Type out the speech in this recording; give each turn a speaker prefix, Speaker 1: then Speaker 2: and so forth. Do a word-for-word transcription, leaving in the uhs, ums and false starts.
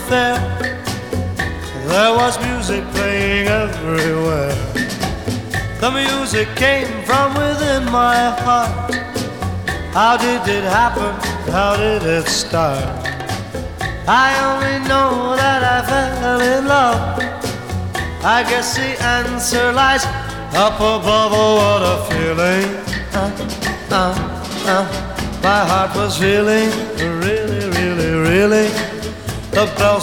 Speaker 1: fair. There was music playing everywhere. The music came from within my heart. How did it happen? How did it start? I only know that I fell in love. I guess the answer lies up above. Oh, what a feeling. uh, uh, uh. My heart was feeling really, really, really. The bells